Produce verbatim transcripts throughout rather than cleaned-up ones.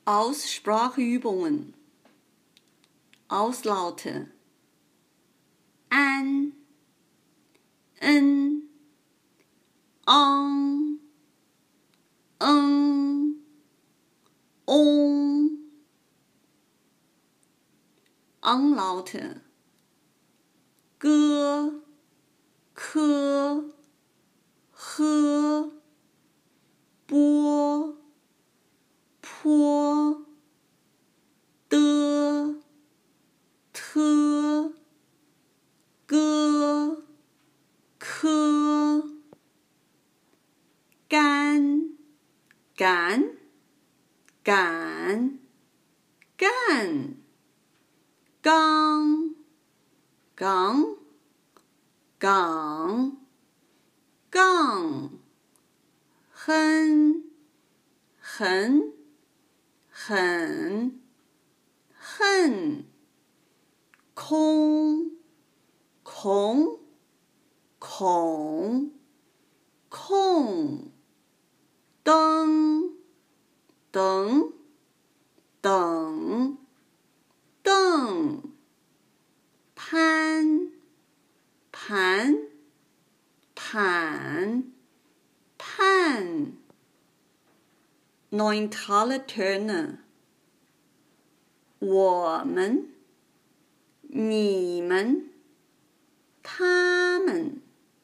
Ausspracheübungen. Auslaute. An, n, ang, ng, ong. Anlaute. G, k, h,波,坡,的, t, 歌, 科, 干, 赶, 赶, 干, 刚, 岗, 岗, 杠, 哼, 很, 很, 恨, 空, 孔, 孔, 空, 灯, 等, 等, 凳, 攀, 盘, 盘, 盼. Neuntale Töne. 我们，你们，他们，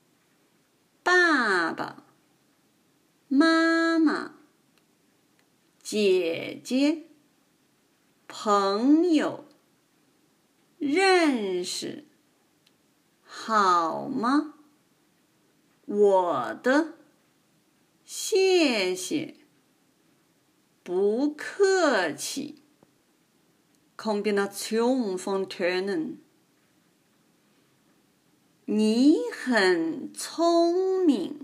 爸爸，妈妈，姐姐，朋友，认识，好吗？我的，谢谢，不客气。Kombination von Tönen. 你很聪明。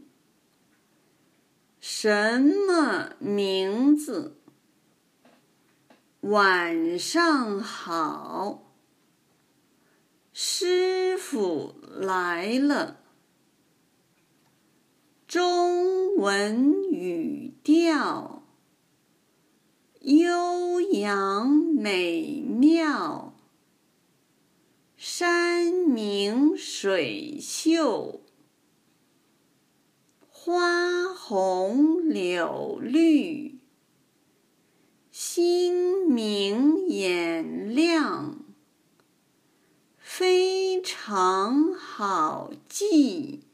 什么名字？晚上好。师傅来了。中文语调。悠扬美妙，山明水秀，花红柳绿，心明眼亮，非常好记。